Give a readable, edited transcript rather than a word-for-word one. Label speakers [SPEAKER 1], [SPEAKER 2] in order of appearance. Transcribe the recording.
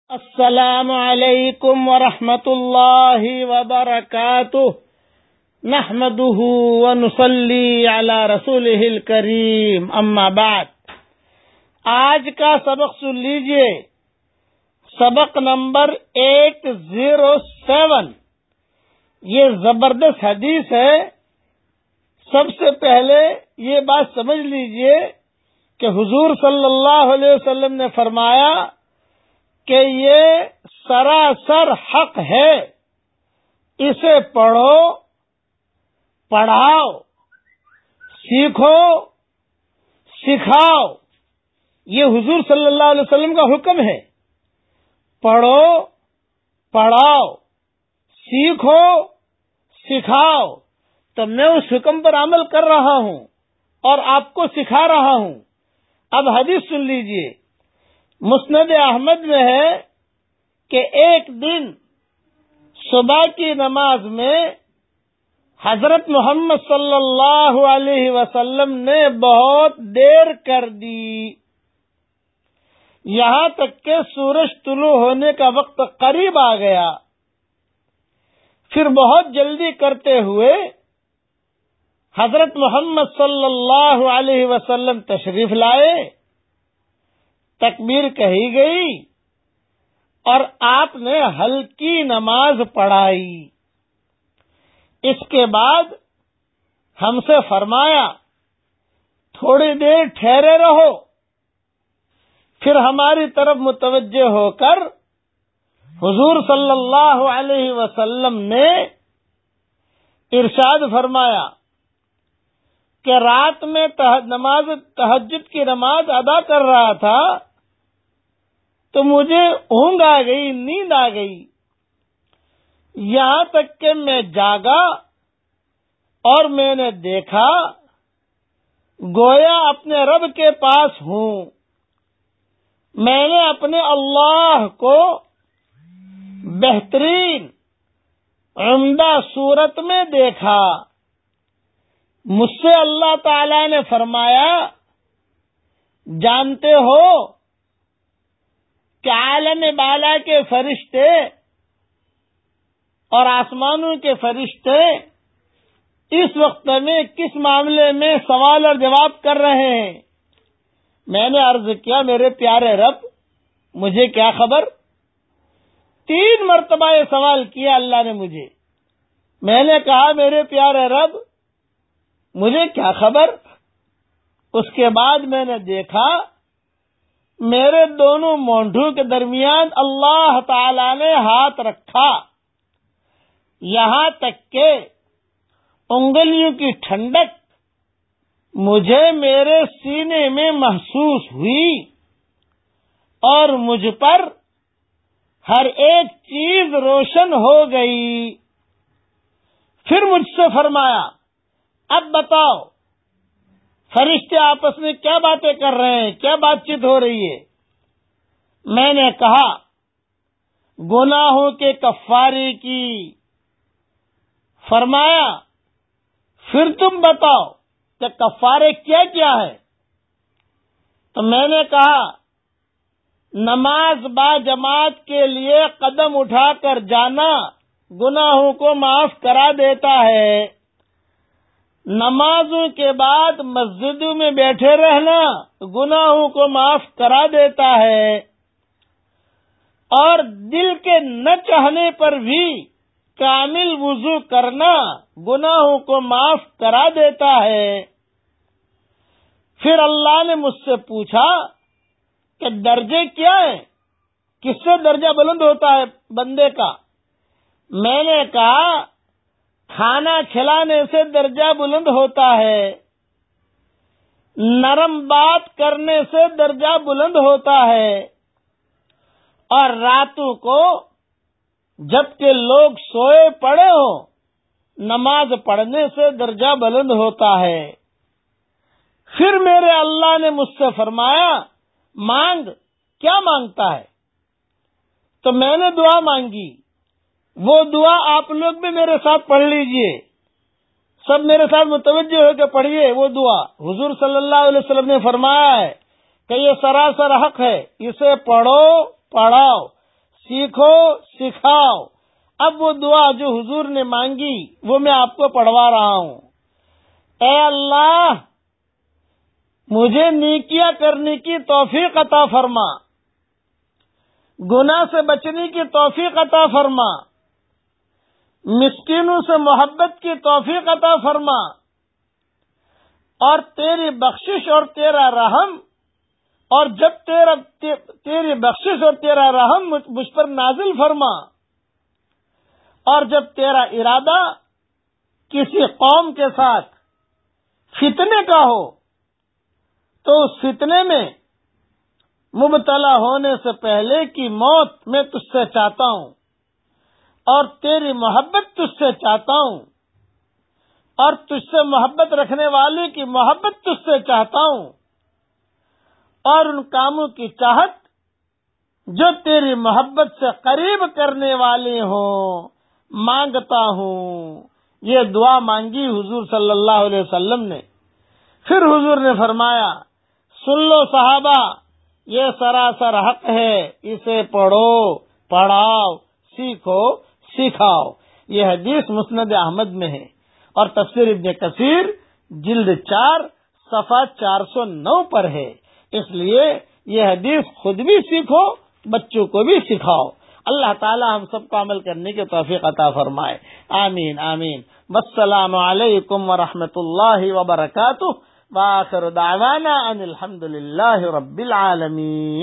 [SPEAKER 1] السلام علیکم ورحمۃ اللہ وبرکاتہ نحمده ونصلی علی رسولہ الکریم اما بعد۔ آج کا سبق سن لیجئے، سبق نمبر 807۔ یہ زبردست حدیث ہے۔ سب سے پہلے یہ بات سمجھ لیجئے کہ حضور صلی اللہ علیہ وسلم نے فرمایا کہ یہ سراسر حق ہے، اسے پڑھو، پڑھاؤ، سیکھو، سکھاؤ۔ یہ حضور صلی اللہ علیہ وسلم کا حکم ہے۔ پڑھو، پڑھاؤ، سیکھو، سکھاؤ۔ تو میں اس حکم پر عمل کر رہا ہوں اور آپ کو سکھا رہا ہوں۔ اب حدیث سن لیجئے۔ مسند احمد میں ہے کہ ایک دن صبح کی نماز میں حضرت محمد صلی اللہ علیہ وسلم نے بہت دیر کر دی، یہاں تک کہ سورج طلوع ہونے کا وقت قریب آ گیا۔ پھر بہت جلدی کرتے ہوئے حضرت محمد صلی اللہ علیہ وسلم تشریف لائے، تکبیر کہی گئی اور آپ نے ہلکی نماز پڑھائی۔ اس کے بعد ہم سے فرمایا تھوڑی دیر ٹھہرے رہو۔ پھر ہماری طرف متوجہ ہو کر حضور صلی اللہ علیہ وسلم نے ارشاد فرمایا کہ رات میں تہجد کی نماز ادا کر رہا تھا تو مجھے اونگ آ گئی، نیند آ گئی، یہاں تک کہ میں جاگا اور میں نے دیکھا گویا اپنے رب کے پاس ہوں۔ میں نے اپنے اللہ کو بہترین عمدہ صورت میں دیکھا۔ مجھ سے اللہ تعالی نے فرمایا جانتے ہو کہ عالم بالا کے فرشتے اور آسمانوں کے فرشتے اس وقت میں کس معاملے میں سوال اور جواب کر رہے ہیں؟ میں نے عرض کیا میرے پیارے رب مجھے کیا خبر؟ 3 مرتبہ یہ سوال کیا اللہ نے مجھے۔ میں نے کہا میرے پیارے رب مجھے کیا خبر؟ اس کے بعد میں نے دیکھا میرے دونوں مونڈھوں کے درمیان اللہ تعالی نے ہاتھ رکھا، یہاں تک کہ انگلیوں کی ٹھنڈک مجھے میرے سینے میں محسوس ہوئی اور مجھ پر ہر ایک چیز روشن ہو گئی۔ پھر مجھ سے فرمایا اب بتاؤ فرشتے آپس میں کیا باتیں کر رہے ہیں، کیا بات چیت ہو رہی ہے؟ میں نے کہا گناہوں کے کفارے کی۔ فرمایا پھر تم بتاؤ کہ کفارے کیا کیا ہے؟ تو میں نے کہا نماز با جماعت کے لیے قدم اٹھا کر جانا گناہوں کو معاف کرا دیتا ہے، نمازوں کے بعد مسجدوں میں بیٹھے رہنا گناہوں کو معاف کرا دیتا ہے، اور دل کے نہ چاہنے پر بھی کامل وضو کرنا گناہوں کو معاف کرا دیتا ہے۔ پھر اللہ نے مجھ سے پوچھا کہ درجے کیا ہیں، کس سے درجہ بلند ہوتا ہے بندے کا؟ میں نے کہا کھانا کھلانے سے درجہ بلند ہوتا ہے، نرم بات کرنے سے درجہ بلند ہوتا ہے، اور راتوں کو جبکہ لوگ سوئے پڑے ہوں نماز پڑھنے سے درجہ بلند ہوتا ہے۔ پھر میرے اللہ نے مجھ سے فرمایا مانگ، کیا مانگتا ہے؟ تو میں نے دعا مانگی، وہ دعا آپ لوگ بھی میرے ساتھ پڑھ لیجئے، سب میرے ساتھ متوجہ ہو کے پڑھیے وہ دعا۔ حضور صلی اللہ علیہ وسلم نے فرمایا ہے کہ یہ سراسر حق ہے، اسے پڑھو، پڑھاؤ، سیکھو سکھاؤ. اب وہ دعا جو حضور نے مانگی وہ میں آپ کو پڑھوا رہا ہوں. اے اللہ مجھے نیکیاں کرنے کی توفیق عطا فرما، گناہ سے بچنے کی توفیق عطا فرما، مسکینوں سے محبت کی توفیق عطا فرما، اور تیری بخشش اور تیرا رحم، اور جب تیری بخشش اور تیرا رحم مجھ پر نازل فرما، اور جب تیرا ارادہ کسی قوم کے ساتھ فتنے کا ہو تو اس فتنے میں مبتلا ہونے سے پہلے کی موت میں تجھ سے چاہتا ہوں، اور تیری محبت تجھ سے چاہتا ہوں، اور تجھ سے محبت رکھنے والے کی محبت تجھ سے چاہتا ہوں، اور ان کاموں کی چاہت جو تیری محبت سے قریب کرنے والے ہوں مانگتا ہوں. یہ دعا مانگی حضور صلی اللہ علیہ وسلم نے. پھر حضور نے فرمایا سن لو صحابہ، یہ سراسر حق ہے، اسے پڑھو پڑھاؤ سیکھو سکھاؤ. یہ حدیث مسند احمد میں ہے اور تفسیر ابن کثیر جلد 4 صفحہ 409 پر ہے. اس لیے یہ حدیث خود بھی سیکھو، بچوں کو بھی سکھاؤ. اللہ تعالی ہم سب کو عمل کرنے کی توفیق عطا فرمائے. آمین آمین. والسلام علیکم ورحمۃ اللہ وبرکاتہ. وآخر دعوانا ان الحمد للہ رب العالمین.